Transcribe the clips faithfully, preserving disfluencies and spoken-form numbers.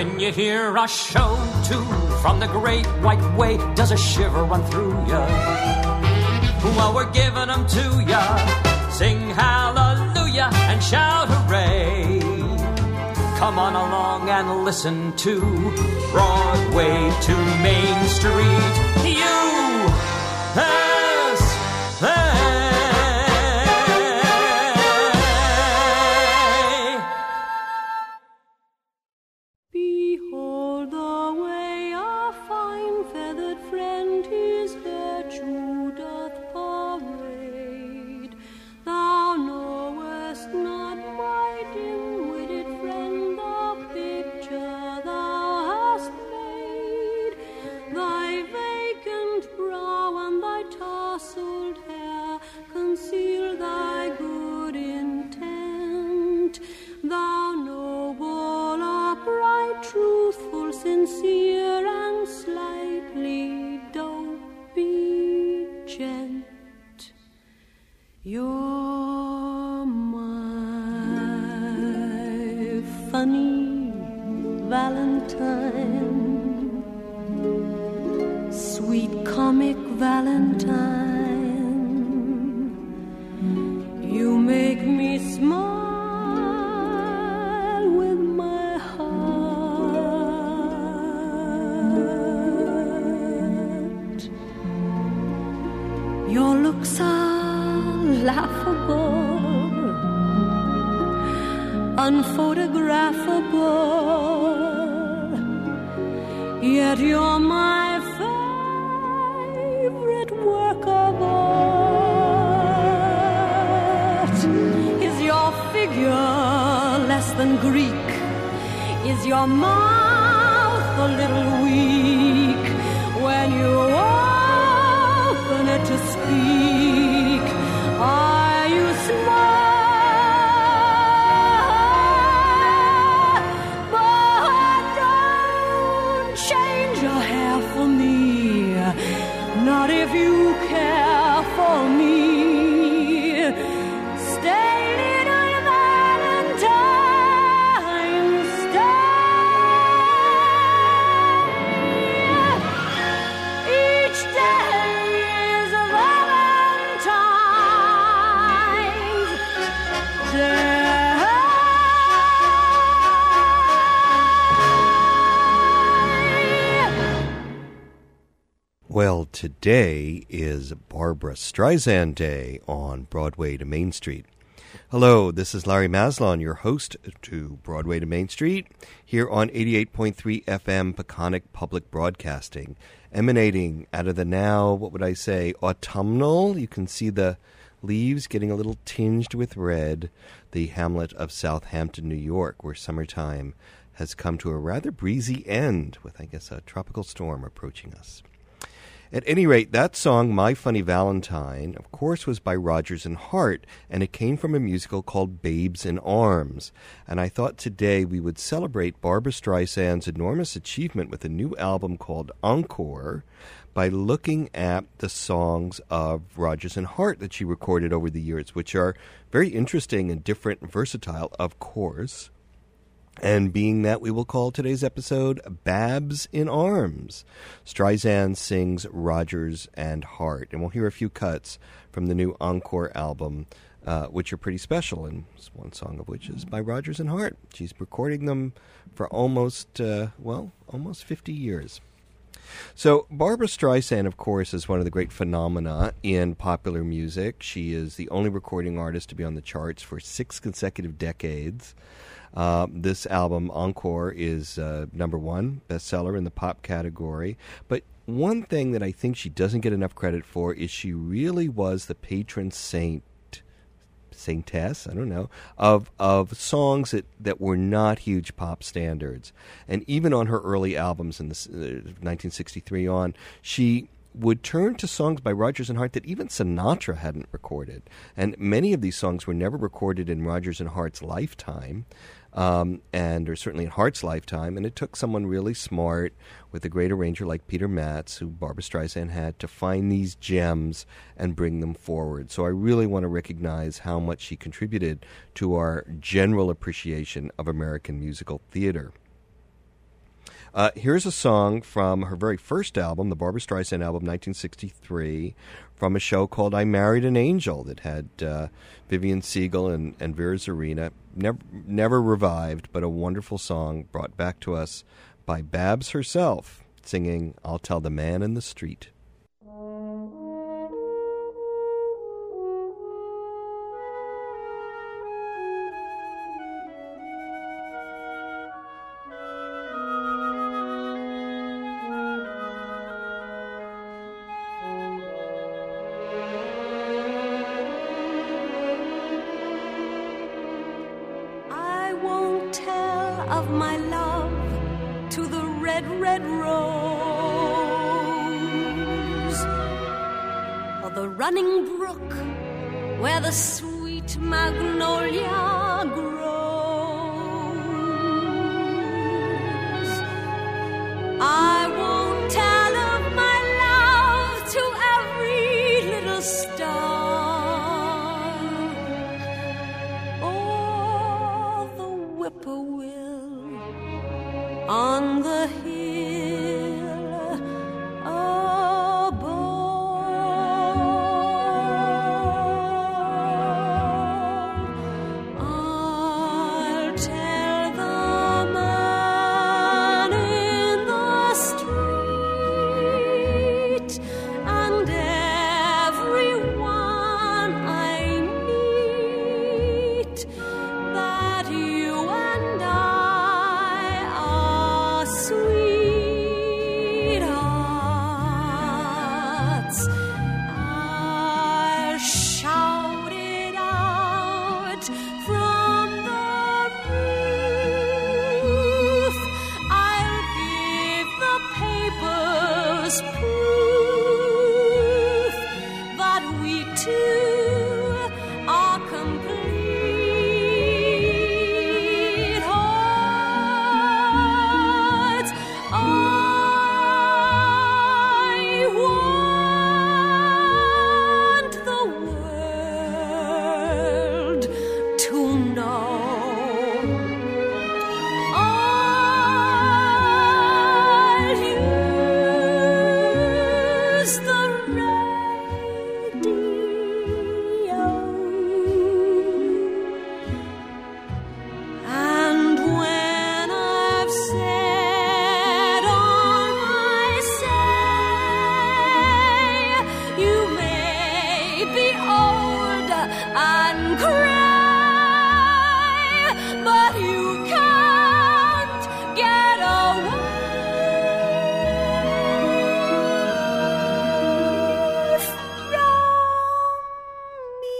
When you hear a show tune from the great white way, does a shiver run through ya? Well, we're giving them to ya. Sing hallelujah and shout hooray. Come on along and listen to Broadway to Main Street. U S A. Behold the way our fine feathered friend his virtue doth parade. Thou knowest not, my dim-witted friend, the picture thou hast made. Thy vacant brow and thy tousled hair conceal thy good intent. Thou noble, upright, truthful, sincere, and slightly dopey gent. You're my funny Valentine, sweet comic Valentine. You make me smile with my heart. Your looks are laughable, unphotographable, yet you're my favorite work of art. Is your figure less than Greek? Is your mouth a little weak when you open it to speak? Are you smart? But don't change your hair for me, not if you care for me. Stay, little Valentine, stay. Each day is a Valentine's Day. Well, today is Barbra Streisand Day on Broadway to Main Street. Hello, this is Larry Maslon, your host to Broadway to Main Street, here on eighty-eight point three F M Peconic Public Broadcasting, emanating out of the now, what would I say, autumnal. You can see the leaves getting a little tinged with red, the hamlet of Southampton, New York, where summertime has come to a rather breezy end with, I guess, a tropical storm approaching us. At any rate, that song, My Funny Valentine, of course, was by Rodgers and Hart, and it came from a musical called Babes in Arms. And I thought today we would celebrate Barbra Streisand's enormous achievement with a new album called Encore by looking at the songs of Rodgers and Hart that she recorded over the years, which are very interesting and different and versatile, of course. And being that, we will call today's episode Babs in Arms. Streisand sings Rodgers and Hart. And we'll hear a few cuts from the new Encore album, uh, which are pretty special. And one song of which is by Rodgers and Hart. She's recording them for almost, uh, well, almost fifty years. So Barbra Streisand, of course, is one of the great phenomena in popular music. She is the only recording artist to be on the charts for six consecutive decades. Uh, this album, Encore, is uh, number one bestseller in the pop category. But one thing that I think she doesn't get enough credit for is she really was the patron saint, saintess, I don't know, of of songs that, that were not huge pop standards. And even on her early albums in the, uh, nineteen sixty-three on, she would turn to songs by Rodgers and Hart that even Sinatra hadn't recorded. And many of these songs were never recorded in Rodgers and Hart's lifetime. Um, and or certainly in Hart's lifetime, and it took someone really smart with a great arranger like Peter Matz, who Barbra Streisand had, to find these gems and bring them forward. So I really want to recognize how much she contributed to our general appreciation of American musical theater. Uh, here's a song from her very first album, the Barbra Streisand album, nineteen sixty-three, from a show called I Married an Angel that had uh, Vivian Siegel and, and Vera Zorina. Never, never revived, but a wonderful song brought back to us by Babs herself, singing I'll Tell the Man in the Street. Of my love to the red, red rose, or the running brook where the sweet magnolia grows. I won't tell of my love to every little star, or the whippoorwill on the hill above. I'll tell the man in the street and everyone I meet that you and I sweethearts. I'll shout it out from the roof. I'll give the papers proof that we two are complete hearts. I want the world to know. I'll use the radio, and when I've said all I say, you may be old and cry, but you can't get away from me.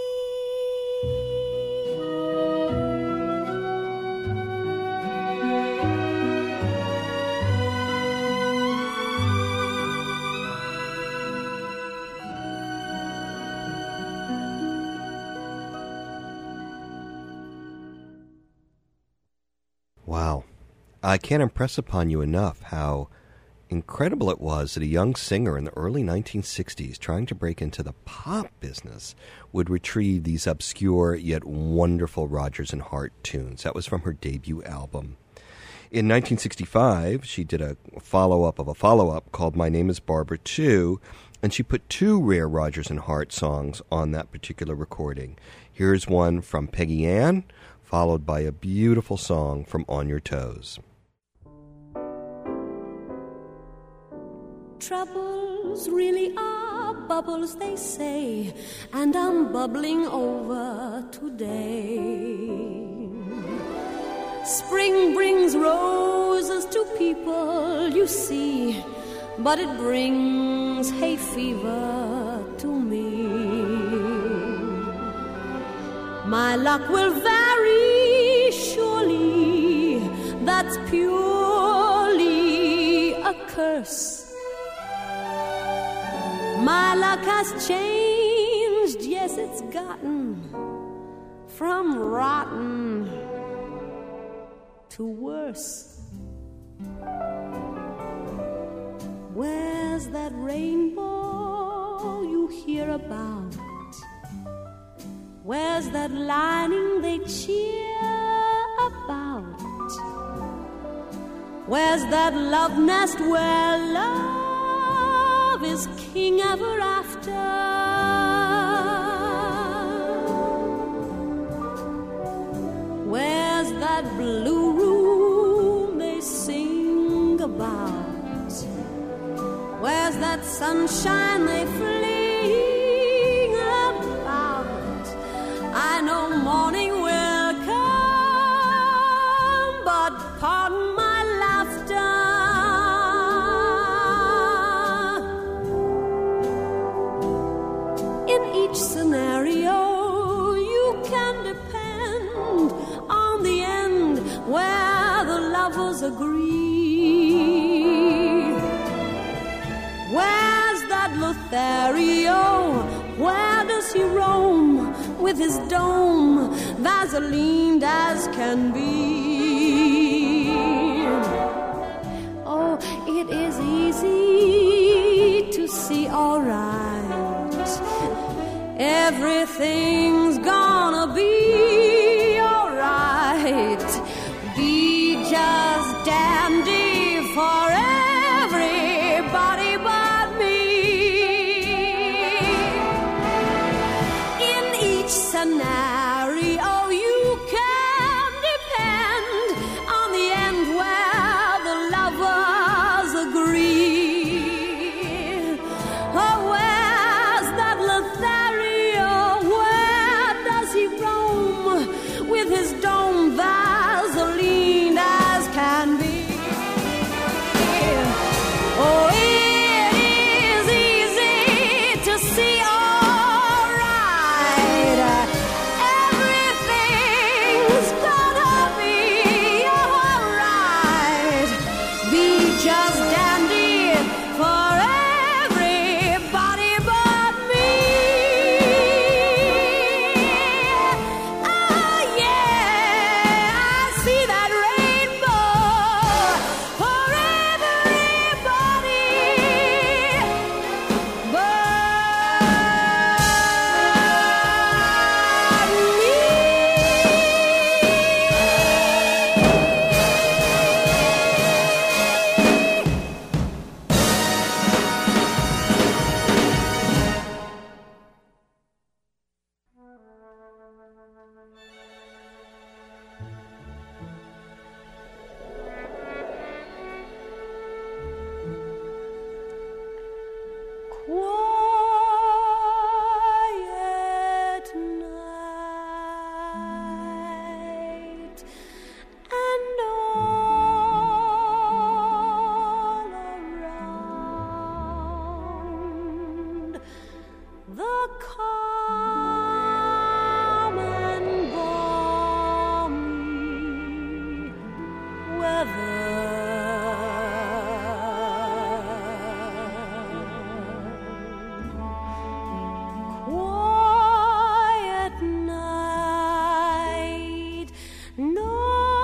Wow. I can't impress upon you enough how incredible it was that a young singer in the early nineteen sixties trying to break into the pop business would retrieve these obscure yet wonderful Rodgers and Hart tunes. That was from her debut album. In nineteen sixty-five, she did a follow-up of a follow-up called My Name is Barbra two, and she put two rare Rodgers and Hart songs on that particular recording. Here's one from Peggy Ann, followed by a beautiful song from On Your Toes. Troubles really are bubbles, they say, and I'm bubbling over today. Spring brings roses to people, you see, but it brings hay fever to me. My luck will vary, surely, that's purely a curse. My luck has changed, yes, it's gotten from rotten to worse. Where's that rainbow you hear about? Where's that lining they cheer about? Where's that love nest where love is king ever after? Where's that blue room they sing about? Where's that sunshine they fling about? I know morning will come, but pardon my laughter. In each scenario, you can depend on the end where the lovers agree. Where's that Lothario? Where does he roam with his dome, Vaselined as can be? Oh, it is easy to see all right. Everything's gonna be all right. Be just dandy for everybody but me. In each scenario, you can depend on the end where the lovers agree. Oh, where's that Lothario? Where does he roam with his dome, Vaseline as can be? Oh, it is easy to see all right. Everything's gonna be all right. Be just dandy for everybody but me. Oh, yeah, I see that rainbow for everybody but quiet night, and all around the calm and balmy weather. Quiet night, no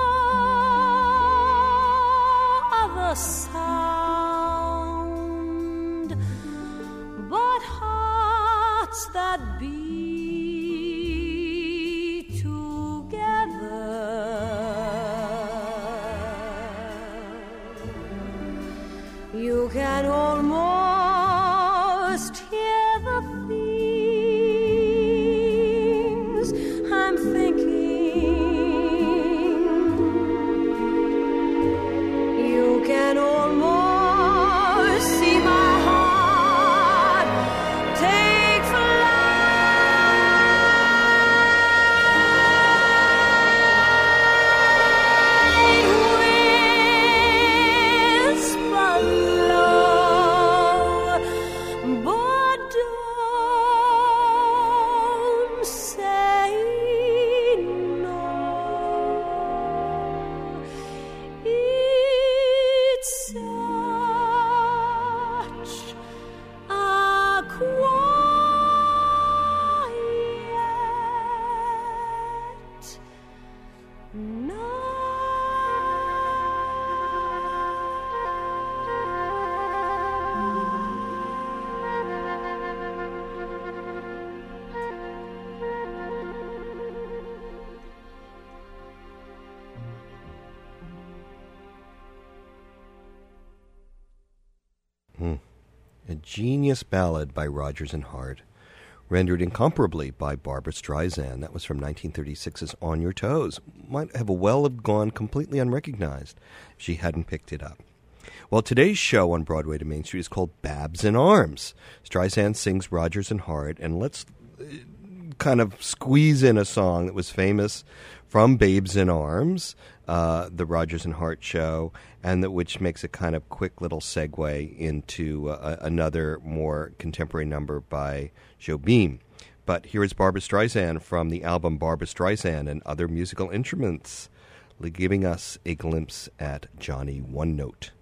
other sound but hearts that beat together. You can almost hear the things I'm thinking. You can almost see my heart take flight. Whisper low a genius ballad by Rodgers and Hart, rendered incomparably by Barbra Streisand. That was from nineteen thirty-six's On Your Toes. Might have well have gone completely unrecognized if she hadn't picked it up. Well, today's show on Broadway to Main Street is called Babs in Arms. Streisand sings Rodgers and Hart, and let's kind of squeeze in a song that was famous from Babes in Arms, uh, the Rodgers and Hart show, and that which makes a kind of quick little segue into uh, another more contemporary number by Jobim. But here is Barbra Streisand from the album Barbra Streisand and Other Musical Instruments, giving us a glimpse at Johnny One Note.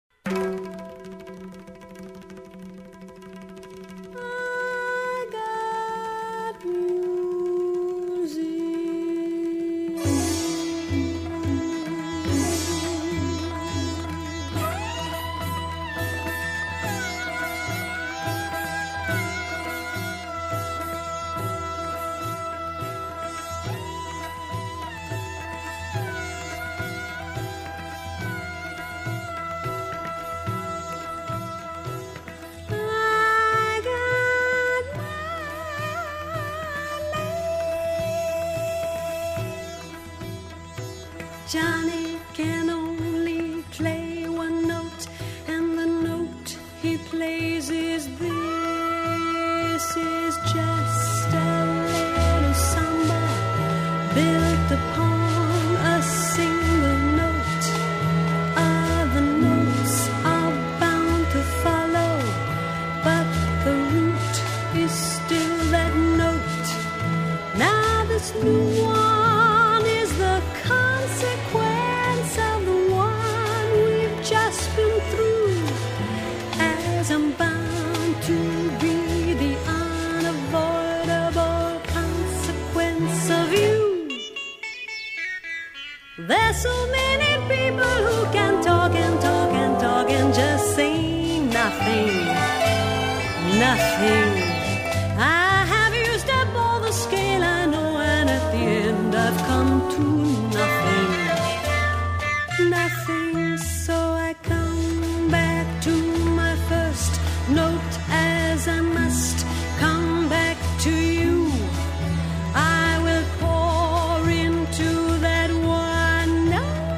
Johnny can only play one note, and the note he plays is this, is just a little samba built upon a single note. Other notes are bound to follow, but the root is still that note. Now this new one is the consequence of the one we've just been through, as I'm bound to be the unavoidable consequence of you. There's so many people who can talk and talk and talk and just say nothing, nothing. I have used up all the scale I know, and at the end I've come to nothing, nothing. So I come back to my first note, as I must come back to you. I will pour into that one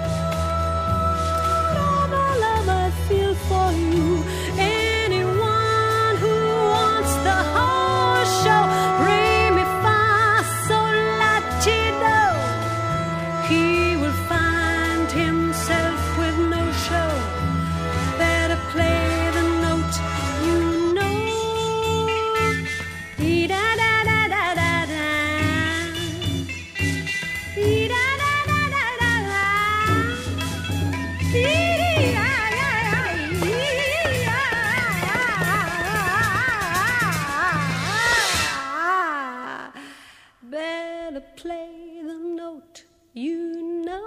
note all the love I feel for you. Anyone who wants the whole show, re mi fa sol la ti do, he will find himself with no show. Better play the note you know. Dee da da da da da da. Dee da da da da da da. Dee dee da da da. Dee da da. Better play the note you know.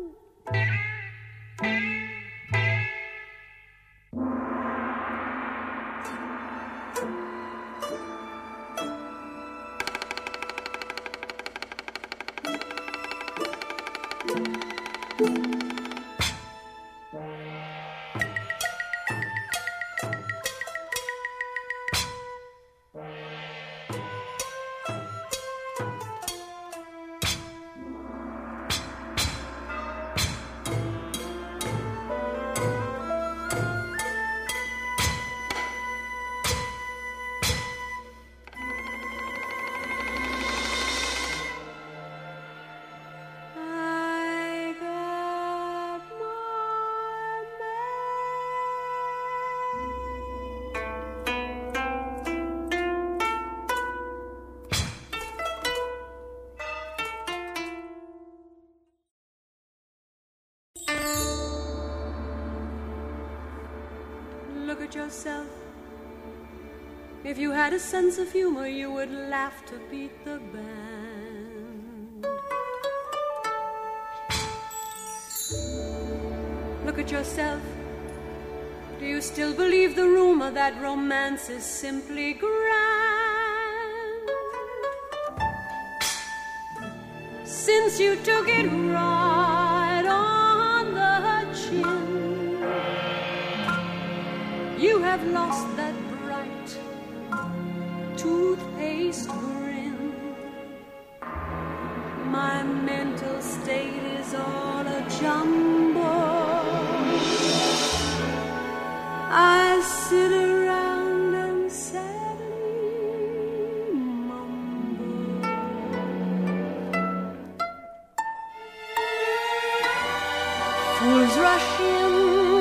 I got my man. Look at yourself. If you had a sense of humor, you would laugh to beat the band. Look at yourself. Do you still believe the rumor that romance is simply grand? Since you took it right on the chin, you have lost that toothpaste grin. My mental state is all a jumble. I sit around and sadly mumble. Fools rush in,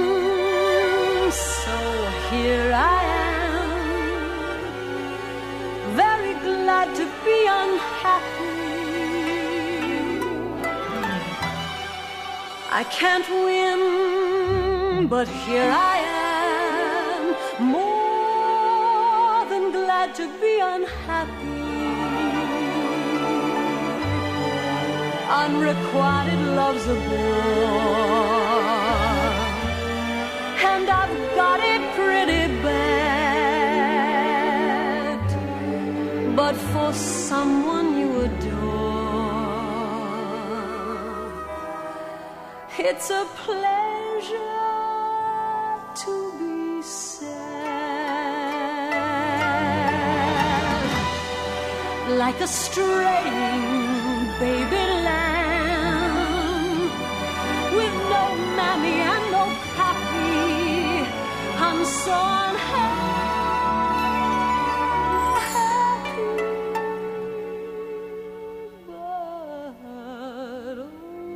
so here I am, very glad to be unhappy. I can't win, but here I am, more than glad to be unhappy. Unrequited love's a bore, and I've got it pretty bad. But for someone you adore, it's a pleasure to be sad. Like a straying baby lamb, with no mammy and no pappy, I'm so unhappy. But oh,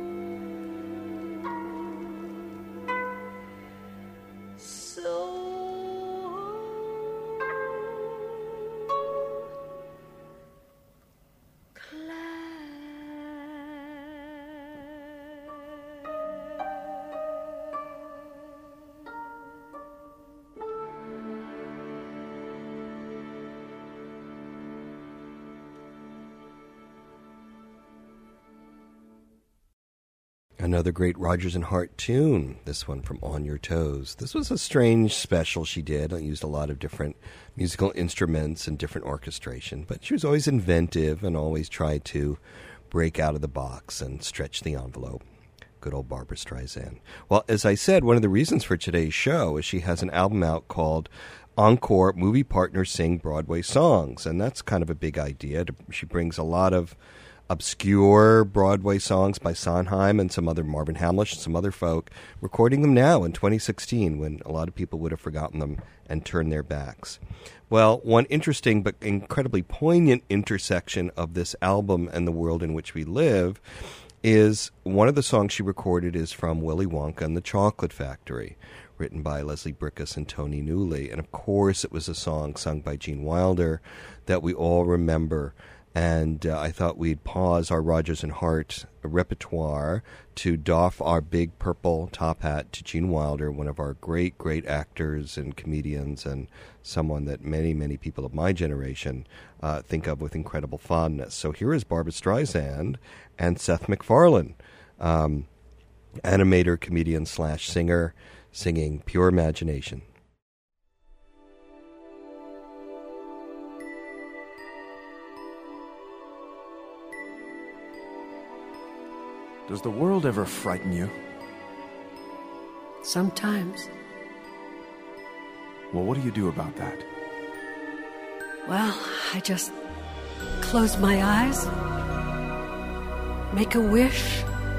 so Another great Rodgers and Hart tune, this one from On Your Toes. This was a strange special she did. I used a lot of different musical instruments and different orchestration, but she was always inventive and always tried to break out of the box and stretch the envelope. Good old Barbra Streisand. Well, as I said, one of the reasons for today's show is she has an album out called Encore Movie Partners Sing Broadway Songs, and that's kind of a big idea. She brings a lot of obscure Broadway songs by Sondheim and some other Marvin Hamlish and some other folk, recording them now in twenty sixteen when a lot of people would have forgotten them and turned their backs. Well, one interesting but incredibly poignant intersection of this album and the world in which we live is one of the songs she recorded is from Willy Wonka and the Chocolate Factory, written by Leslie Bricusse and Tony Newley. And of course it was a song sung by Gene Wilder that we all remember. And uh, I thought we'd pause our Rodgers and Hart repertoire to doff our big purple top hat to Gene Wilder, one of our great, great actors and comedians, and someone that many, many people of my generation uh, think of with incredible fondness. So here is Barbra Streisand and Seth MacFarlane, um, animator, comedian slash singer, singing Pure Imagination. Does the world ever frighten you? Sometimes. Well, what do you do about that? Well, I just close my eyes, make a wish.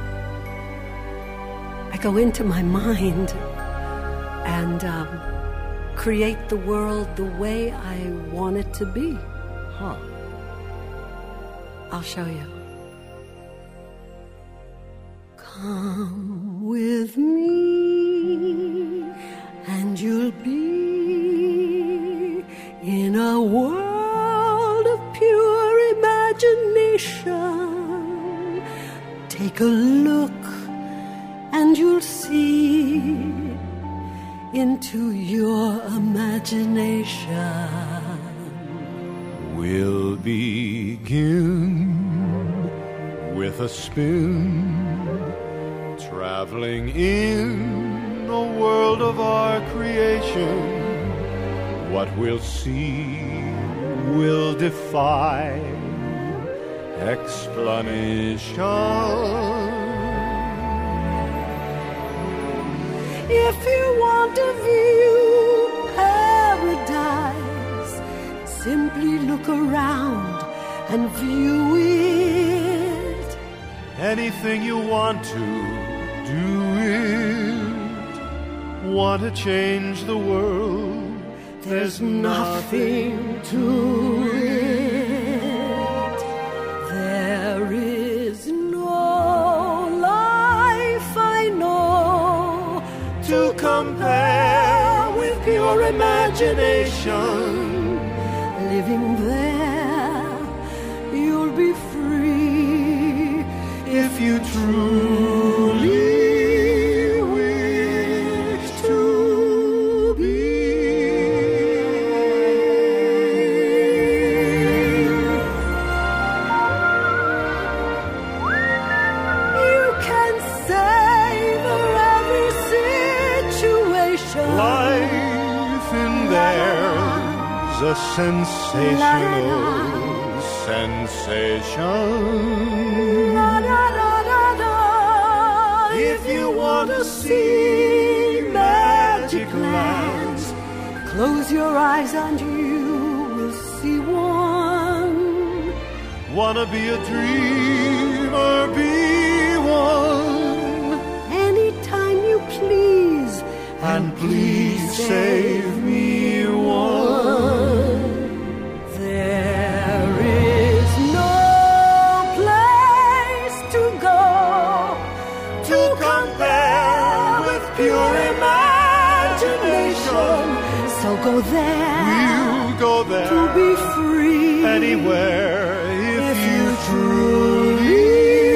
I go into my mind and um, create the world the way I want it to be. Huh. I'll show you. Come with me, and you'll be in a world of pure imagination. Take a look, and you'll see into your imagination. We'll begin with a spin, traveling in the world of our creation. What we'll see will defy explanation. If you want to view paradise, simply look around and view it. Anything you want to, do it. Want to change the world, There's nothing to it. There is no life I know to compare with pure imagination. Living there, you'll be free If you truly wish to be. You can savor every situation. Life in there's a sensational sensation. Da, da, da, da, da. If you want to see magic lands, Close your eyes and you will see one. wanna be a dreamer, be one. Anytime you please, And please save me one. there is no place to go To compare with pure imagination. So go there We'll go there to be free. anywhere if you truly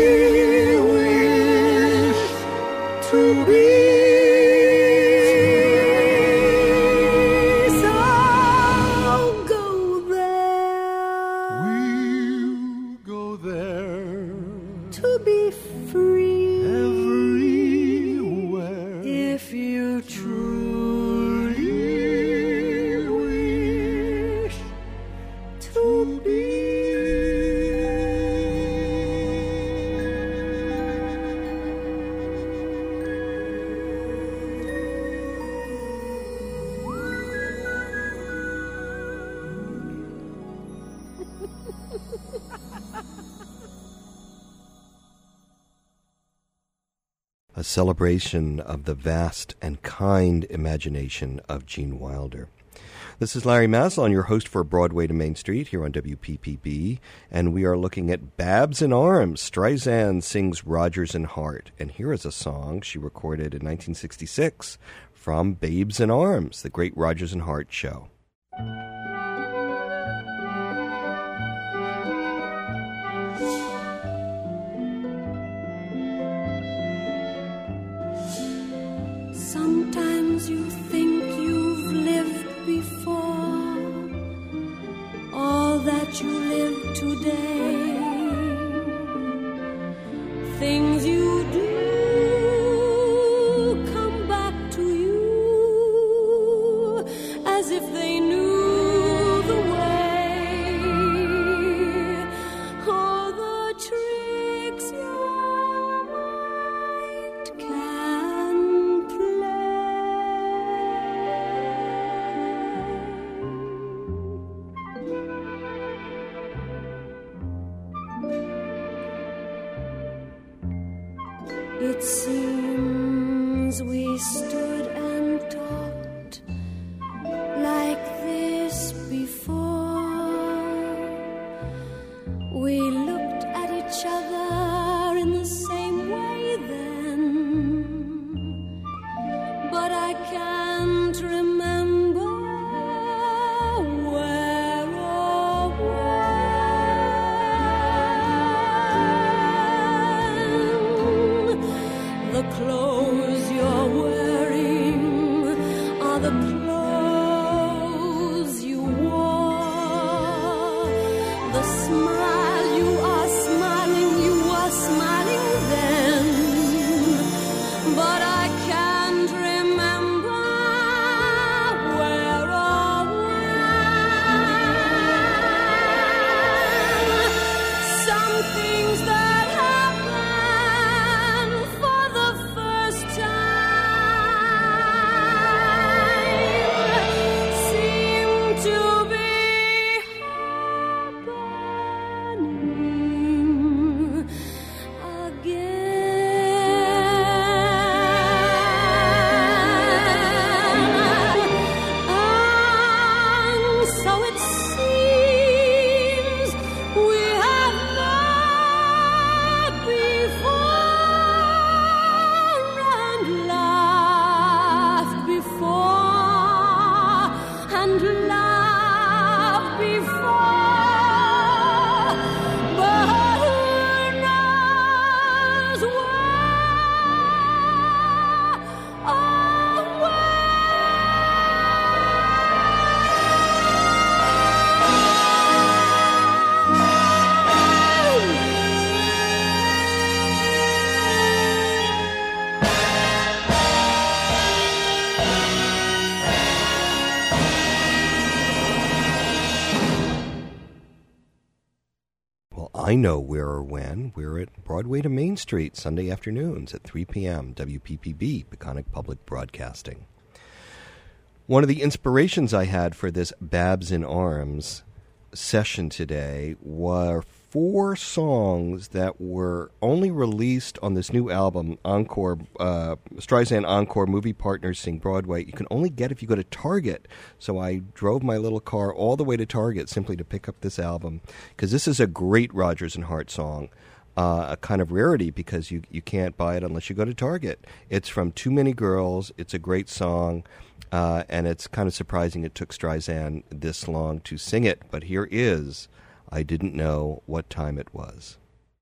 wish to be. So go there We'll go there to be free. everywhere If you truly wish to be. A celebration of the vast and kind imagination of Gene Wilder. This is Larry Maslon, your host for Broadway to Main Street here on W P P B, and we are looking at Babs in Arms. Streisand sings Rodgers and Hart, and here is a song she recorded in nineteen sixty-six from Babes in Arms, the great Rodgers and Hart show. Sometimes you think you've lived before all that you live today. Things you do come back to you as if they knew the way. Oh, the tricks your mind can It seems we stood and talked like this before. We looked at each other in the same way then, but I can't remember where or when. The clothes you're wearing are the clothes you wore. The smile you are smiling, you are smiling I know where or when. We're at Broadway to Main Street, Sunday afternoons at three p.m., W P P B, Peconic Public Broadcasting. One of the inspirations I had for this Babs in Arms session today were four songs that were only released on this new album, Encore, uh, Streisand Encore, Movie Partners Sing Broadway. You can only get if you go to Target. So I drove my little car all the way to Target simply to pick up this album, because this is a great Rodgers and Hart song, uh, a kind of rarity because you, you can't buy it unless you go to Target. It's from Too Many Girls. It's a great song, uh, and it's kind of surprising it took Streisand this long to sing it. But here is I Didn't Know What Time It Was.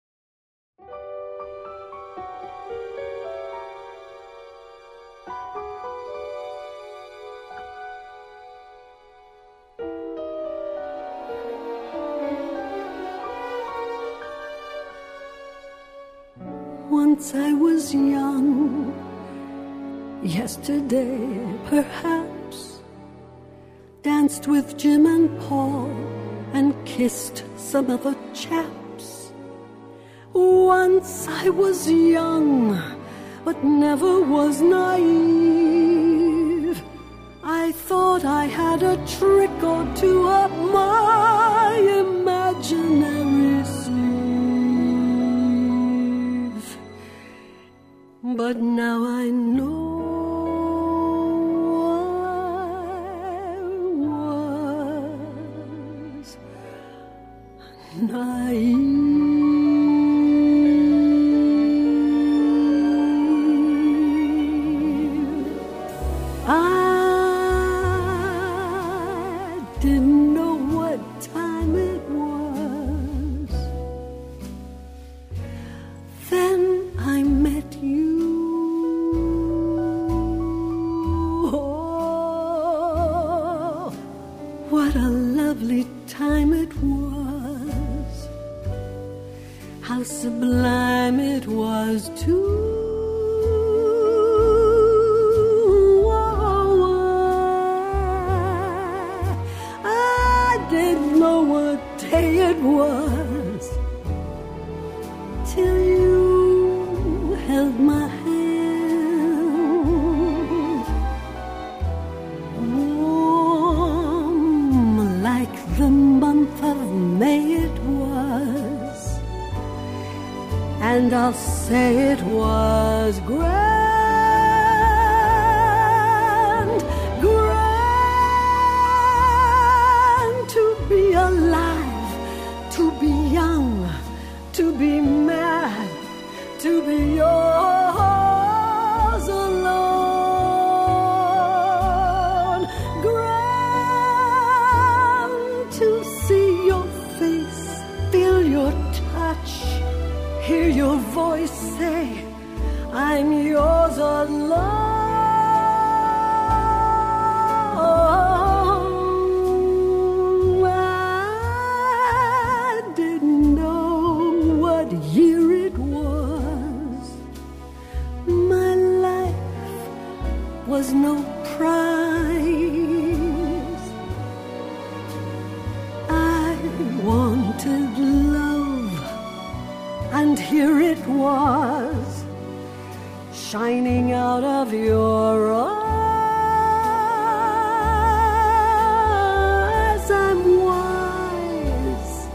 Once I was young, yesterday perhaps, danced with Jim and Paul and kissed some other chaps. Once I was young, but never was naive. I thought I had a trick or two up my imaginary sleeve. But now I know naive. I didn't know what time it was. Then I met you. Oh, what a lovely time it was. How sublime it was too. I didn't know what day it was till you held my hand, warm like the month of May it was. And I'll say it was grand, grand to be alive, to be young, to be mad, to be yours alone. Grand to see your face, feel your touch, hear your voice say, I'm yours alone. I didn't know what year it was. My life was no prize. I wanted love, and here it was, shining out of your eyes. I'm wise,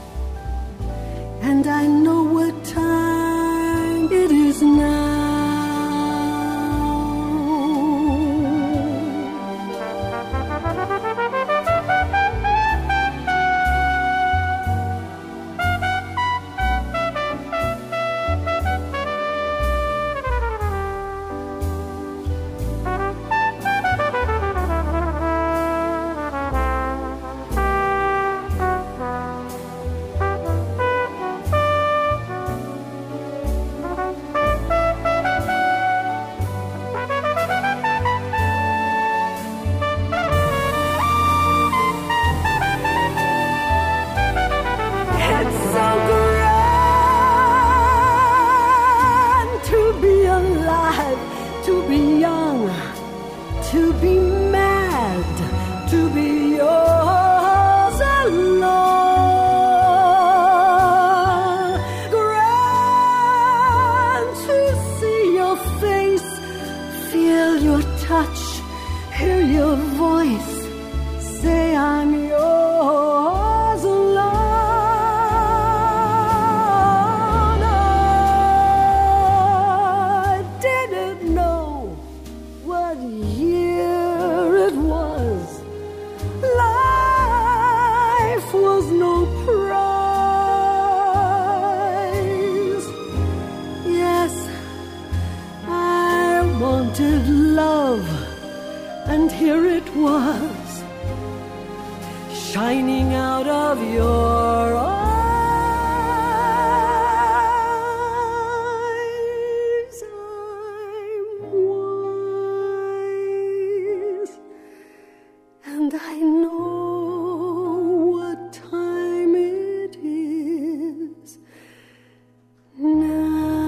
and I know what time it is now. and here it was, shining out of your eyes. I'm wise, and I know what time it is now.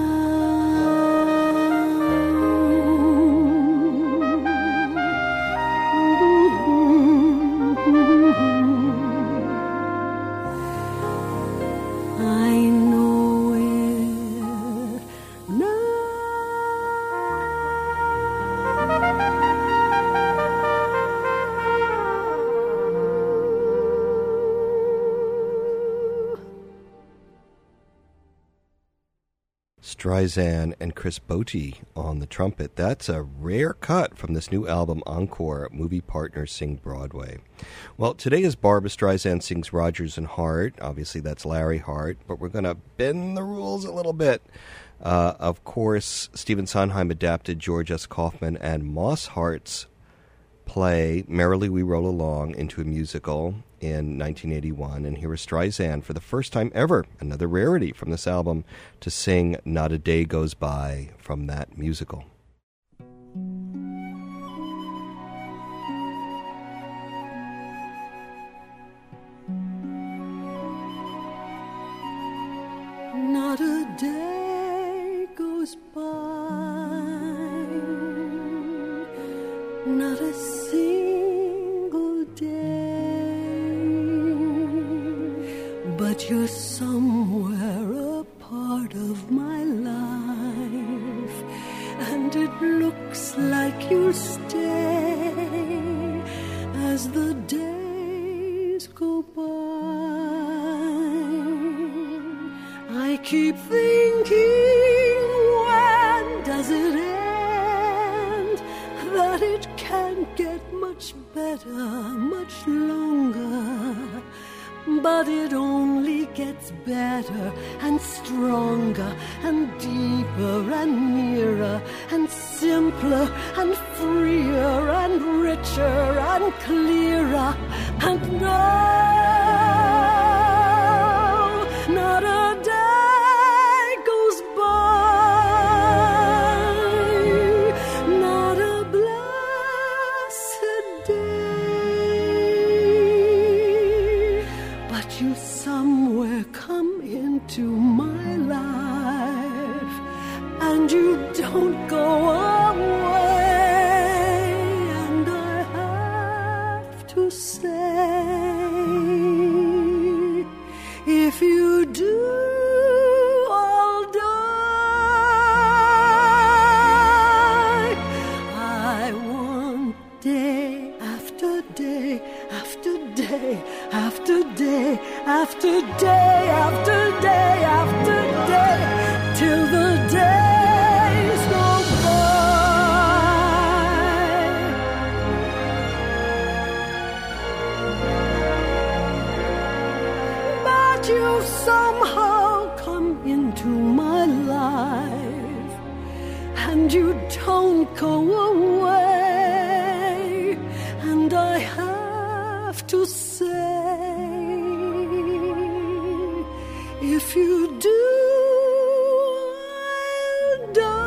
Streisand and Chris Botti on the trumpet. That's a rare cut from this new album, Encore, Movie Partners Sing Broadway. Well, today is Barbra Streisand Sings Rodgers and Hart. Obviously, that's Larry Hart, but we're going to bend the rules a little bit. Uh, of course, Stephen Sondheim adapted George S. Kaufman and Moss Hart's play Merrily We Roll Along into a musical in nineteen eighty-one, and here is Streisand for the first time ever, another rarity from this album, to sing Not a Day Goes By from that musical. Not a day goes by, not a single day, but you're somewhere a part of my life, and it looks like you'll stay as the days go by. I keep thinking, when does it end? That it can't get much better, much longer. But it only gets better and stronger and deeper and nearer and simpler and freer and richer and clearer. And now, not a day goes by, not a blessed day, but you somewhere come into my life, and you don't go away, and I have to say, if you do, I'll die. I want day after day after day after day after day after day after day till the days go by. But you somehow come into my life, and you don't go away, and I have to say, if you do, I'll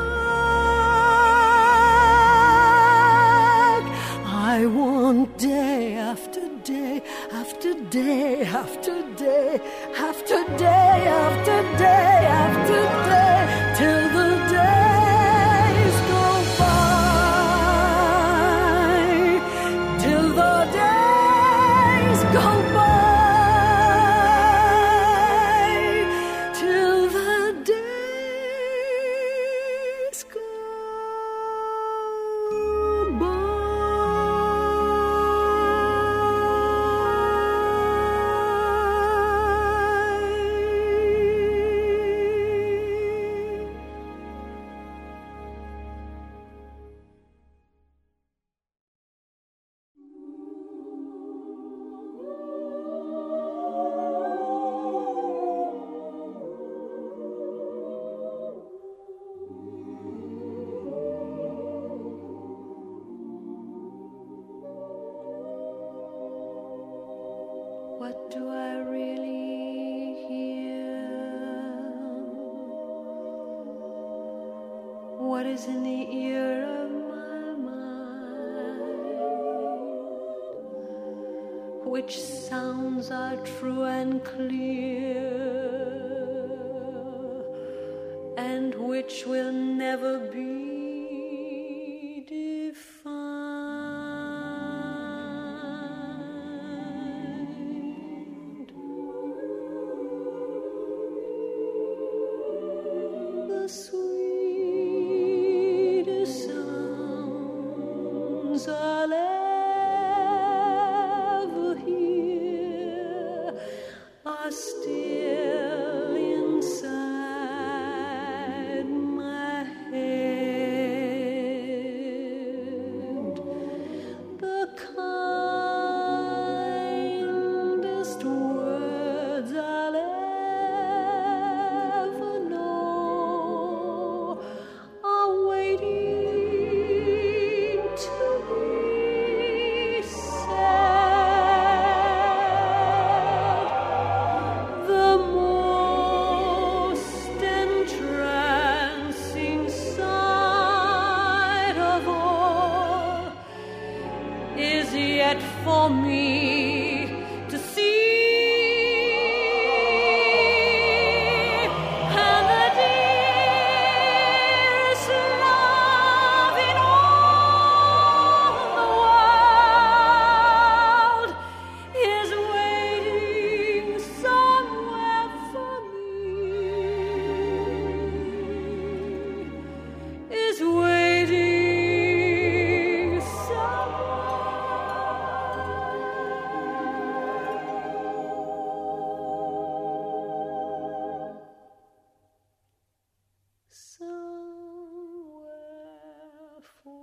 die. I want day after day after day after day after day after day after day till the days go by, till the days go by, till what is in the ear of my mind, which sounds are true and clear, and which will never be defined. The sweetest sounds I'll ever hear are still inside my head. The kindest words I'll ever know are waiting to be said. The most entrancing sight of all is yet for me to see. And the dearest love in all the world is waiting somewhere for me, is waiting somewhere for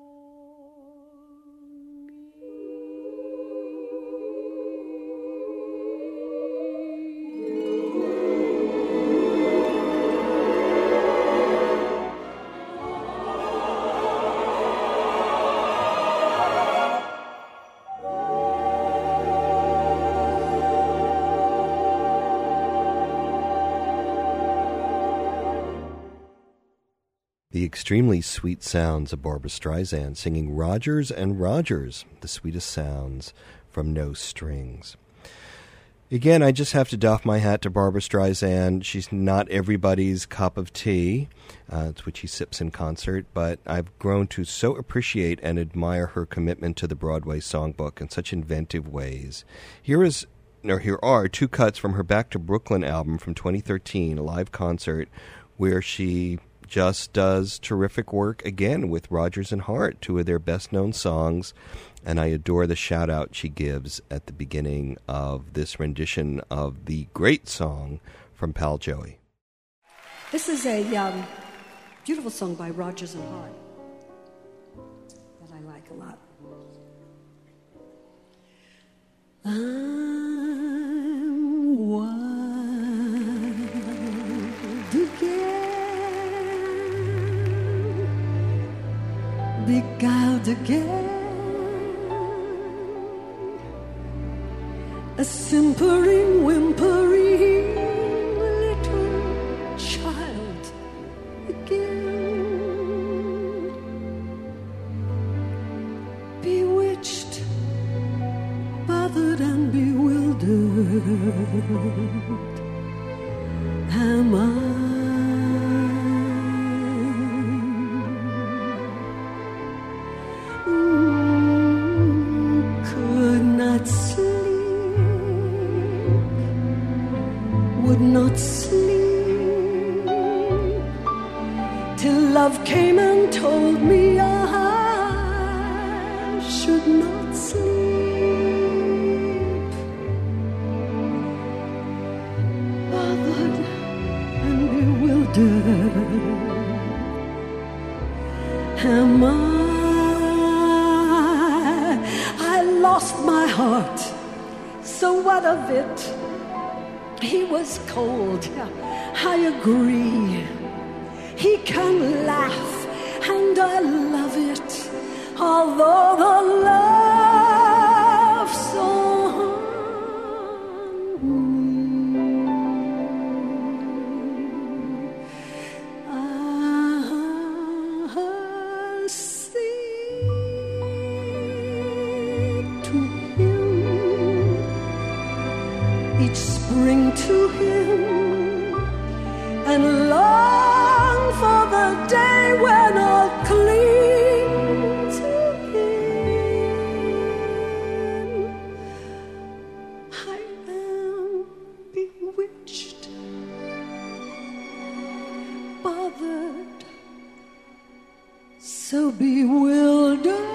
The extremely sweet sounds of Barbra Streisand singing Rogers and Rogers, the sweetest sounds from No Strings. Again, I just have to doff my hat to Barbra Streisand. She's not everybody's cup of tea. Uh, it's what she sips in concert, but I've grown to so appreciate and admire her commitment to the Broadway songbook in such inventive ways. Here is, or here are two cuts from her Back to Brooklyn album from twenty thirteen, a live concert where she just does terrific work again with Rodgers and Hart, two of their best-known songs, and I adore the shout-out she gives at the beginning of this rendition of the great song from Pal Joey. This is a um, beautiful song by Rodgers and Hart that I like a lot. I'm wild again, beguiled again, a simpering, whimpering little child again, bewitched, bothered and bewildered am I. Would not sleep till love came and told me I should not sleep. Bothered and bewildered am I. I lost my heart, so what of it? He was cold, I agree. He can laugh, and I love it. Although the love song ah, and long for the day when I'll cling to him. I am bewitched, bothered, so bewildered.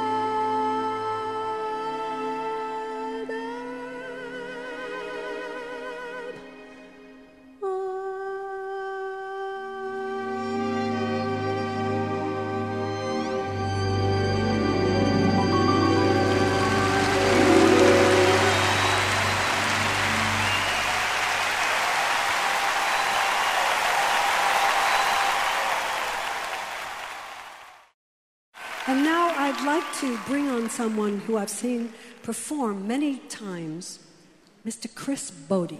And now I'd like to bring on someone who I've seen perform many times, Mister Chris Bodie.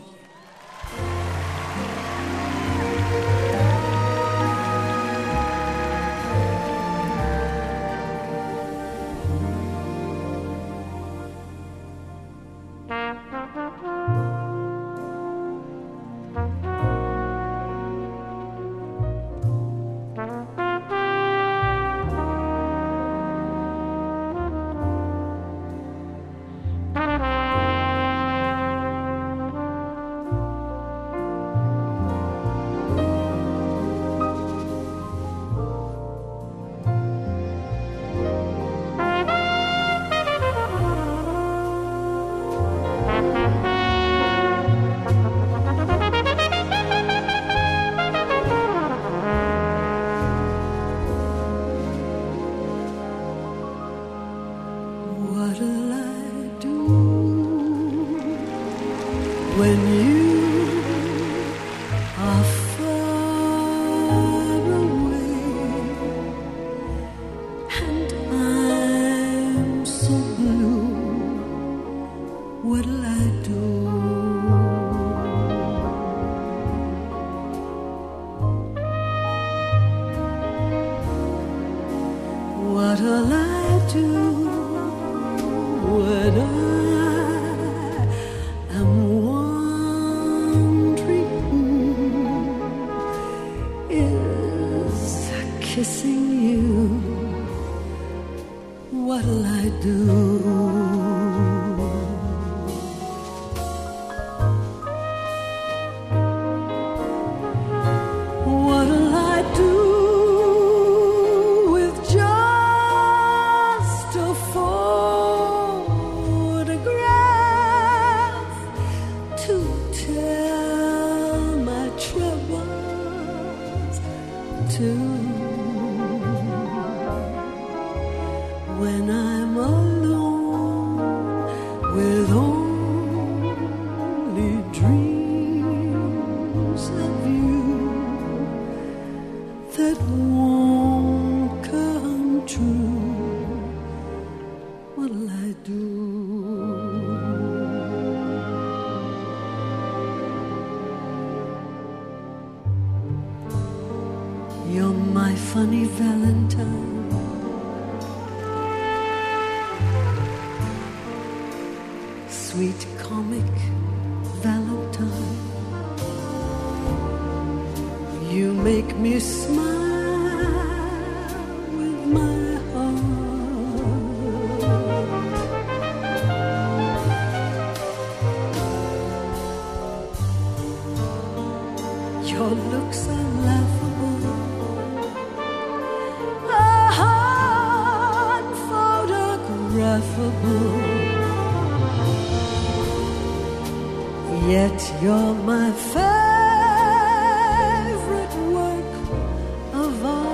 What'll I do when you are far away and I'm so blue? What'll I do? What'll I do when I am wondering who is kissing you? What'll I do? What'll I do with just a photograph to tell my troubles to? When I'm alone with only dreams of you that won't come true, what'll I do? You're my funny Valentine, sweet comic Valentine. You make me smile with my heart. Your looks are laughable, unphotographable. Yet you're my favorite work of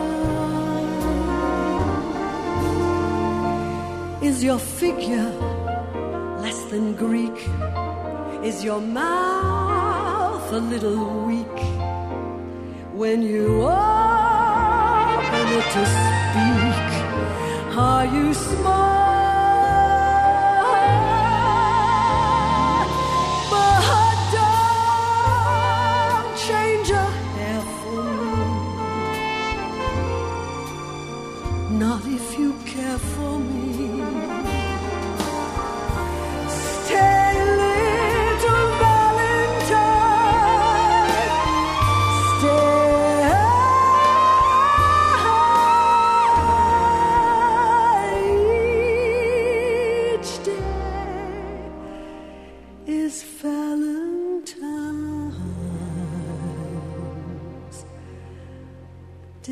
art. Is your figure less than Greek? Is your mouth a little weak when you open it to speak? Are you smart? Not if you care for me. Stay, little Valentine. Stay.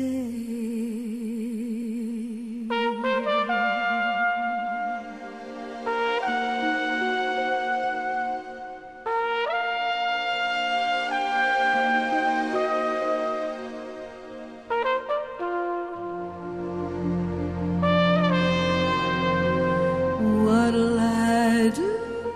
What'll I do?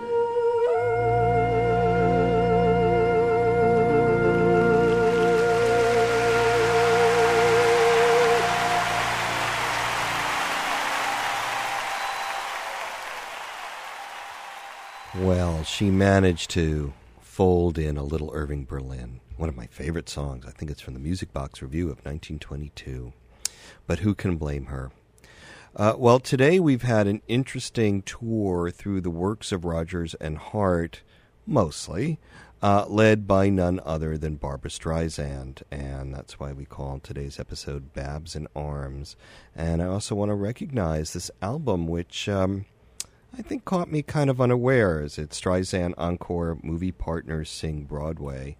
Well, she managed to fold in a little Irving Berlin, one of my favorite songs. I think it's from the Music Box Review of nineteen twenty-two. But who can blame her? Uh, well, today we've had an interesting tour through the works of Rodgers and Hart, mostly, uh, led by none other than Barbra Streisand, and that's why we call today's episode Babs in Arms. And I also want to recognize this album, which um, I think caught me kind of unawares. It's Streisand Encore Movie Partners Sing Broadway.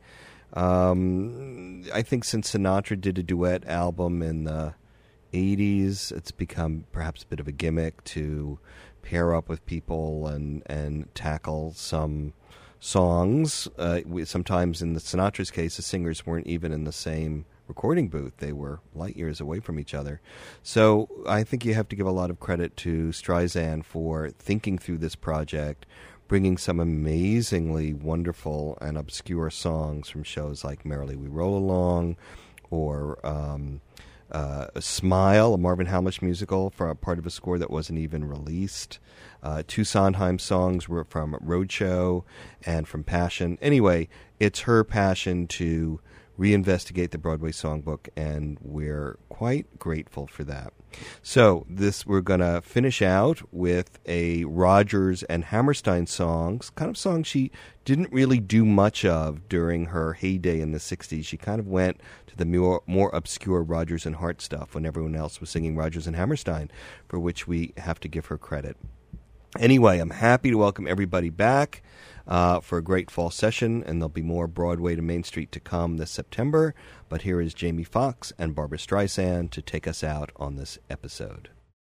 Um, I think since Sinatra did a duet album in the eighties, it's become perhaps a bit of a gimmick to pair up with people and, and tackle some songs. Uh, we, sometimes in the Sinatra's case, the singers weren't even in the same recording booth. They were light years away from each other. So I think you have to give a lot of credit to Streisand for thinking through this project, bringing some amazingly wonderful and obscure songs from shows like Merrily We Roll Along or Um, Uh, a Smile, a Marvin Hamlisch musical, for a part of a score that wasn't even released. Uh, two Sondheim songs were from Roadshow and from Passion. Anyway, it's her passion to reinvestigate the Broadway songbook, and we're quite grateful for that. So this we're going to finish out with a Rodgers and Hammerstein songs, kind of songs she didn't really do much of during her heyday in the sixties. She kind of went to the more, more obscure Rodgers and Hart stuff when everyone else was singing Rodgers and Hammerstein, for which we have to give her credit. Anyway, I'm happy to welcome everybody back uh, for a great fall session, and there'll be more Broadway to Main Street to come this September. But here is Jamie Foxx and Barbra Streisand to take us out on this episode.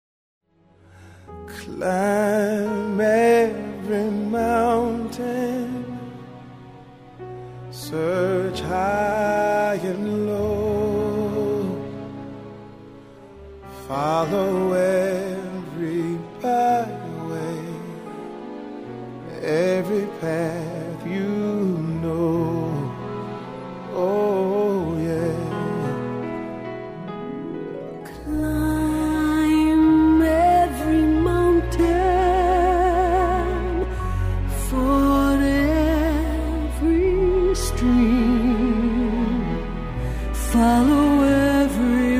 Climb every mountain, search high and low, follow every byway, every path you know. Oh yeah. Climb every mountain, ford every stream, follow every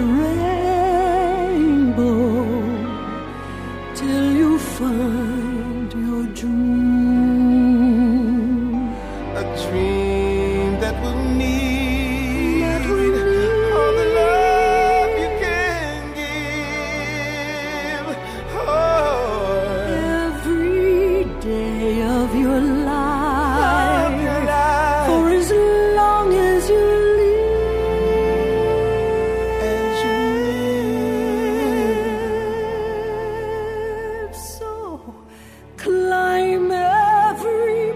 rainbow till you find your dream. A dream that will need, That will need all the love you can give. Oh, every day of your life, of your life. for as long as you As you live. So climb every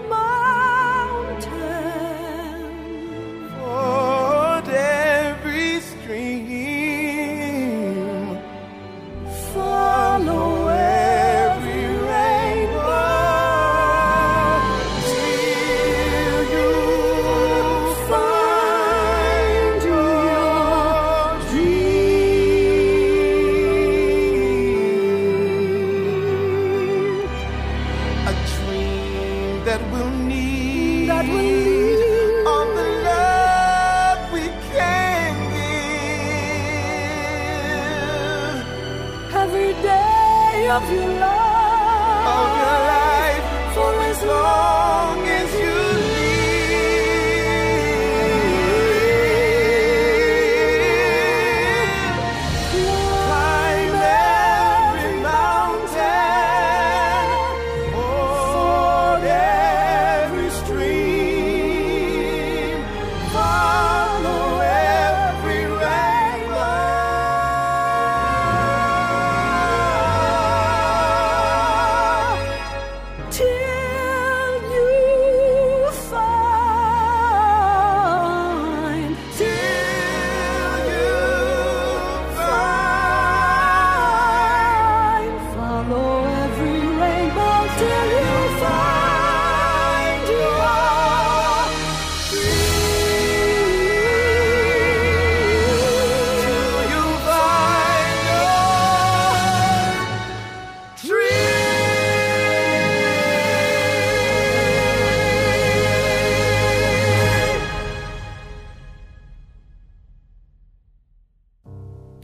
mountain, ford every stream, follow every rainbow till you find your dream. a dream that will need, That will need all the love we can give. every day of your life, Of your life, for as long as you live. Climb every mountain, ford every stream, follow every rainbow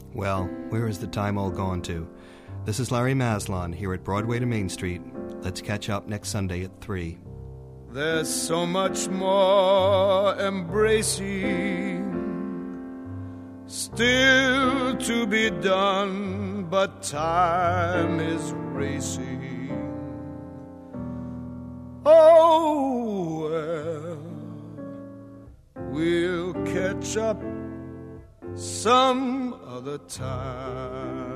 Well, where has the time all gone to? This is Larry Maslon here at Broadway to Main Street. Let's catch up next Sunday at three. There's so much more embracing still to be done, but time is racing. Oh, well, we'll catch up some other time.